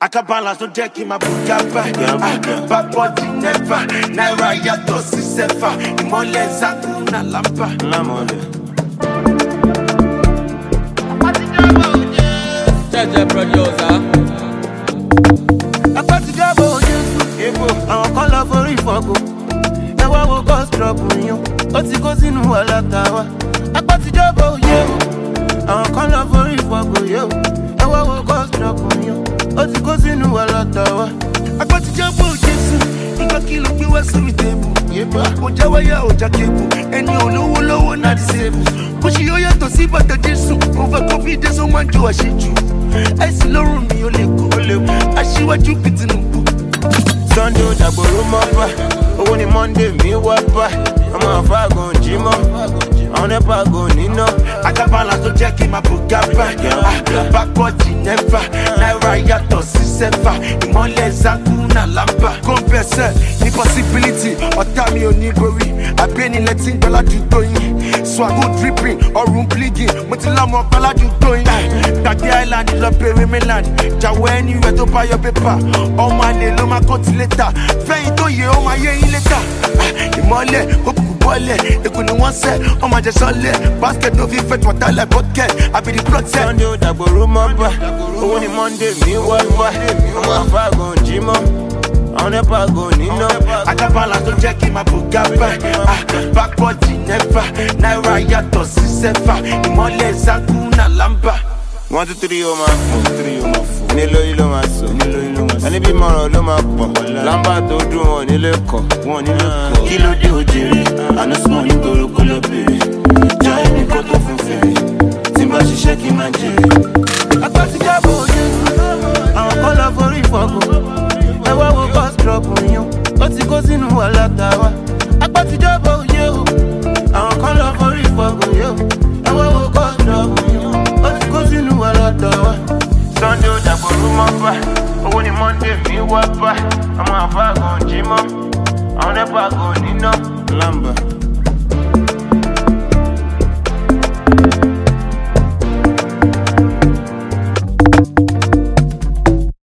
can balance no check in my bugaba. Bad body never. Naira yato si sefa. Imole zakuna lampa. Judge producer. Apatijabo Jesu. Àwọn kan lọ forí fọ́gò. Ẹ wá wo cause trouble yín. Ó ti kó sínú wàhálà tàwa. Apatijabo Jesu. Àwọn kan lọ forí fọ́gò yó. Ẹ wá wo cause trouble yín. Ó ti kó sínú wàhálà tàwa. Apatijabo Jesu. Nǹkan kí ló gbé wá sórí tébù. Ó já wáyà ó já kébù. Ẹni olówó lọ́wọ́ náà disable. Bó ṣe yóò yàtọ̀ sí bàtà Jésù. Over confidence ó máa ń jọ àṣejù. Àìsí lọ́rùn mi ò lè kó. Aṣíwájú bí Tinubu. Sunday ó dàgbòrò mọ́ bá. Owó ni Monday mi wá bá. Ọmọ àfáàgùn jí mọ́. Àwọn nẹ́pà gò níná. I can balance to check in my bugaba. Backward never. Naira yato si sefa. Imole zakuna lampa. Compensate the possibility. Otami onigori. Abeni letting baladu doing. Swago dripping or room bleeding. Mutilamo baladu doing. Tagi Island is a berry mainland. Jawe anywhere to buy your paper. All my name, no my cut later. Faye to ye, all my year later. Imole, bọ́lẹ̀ èkó ni wọ́n sẹ́ ọmọ àjẹ sọ́lẹ̀ basket no fit fetch water like bucket àbí the plug set. Sunday ó dàgbòrò mọ́ bá owó ni Monday mi wá bá ọmọ àfáàgùn jí mọ́ àwọn nẹ́pà gò níná. I can balance to check in my bugaba. Backward never. Naira yàtọ̀ sí sẹ́fà. Ìmọ̀lẹ̀ zakuna lampa. 1 2 3 ó máa fò nílò yìí ló máa sọ ẹni bí mọ̀ràn ló máa pọ̀ lámbà tó dùn wọn nílé kọ̀ kí ló dé òjèrè àná súnmọ́ nítorí kó lọ bèrè já ẹni kó tó fún fèrè tí bá ṣiṣẹ́ kí n máa jèrè. Apatijabo Jesu àwọn kan lọ forí fọ́gò ẹ wá wo cause trouble yín ó ti kó sínú wàhálà tàwa. Apatijabo Jesu àwọn kan lọ forí fọ́gò yó ẹ wá wo cause trouble yín ó ti kó sínú wàhálà tàwa. Sunday ó dàgbòrò mọ́ bá owó ni Monday mi wá bá ọmọ àfáàgùn jí mọ́ àwọn nẹ́pà gò níná.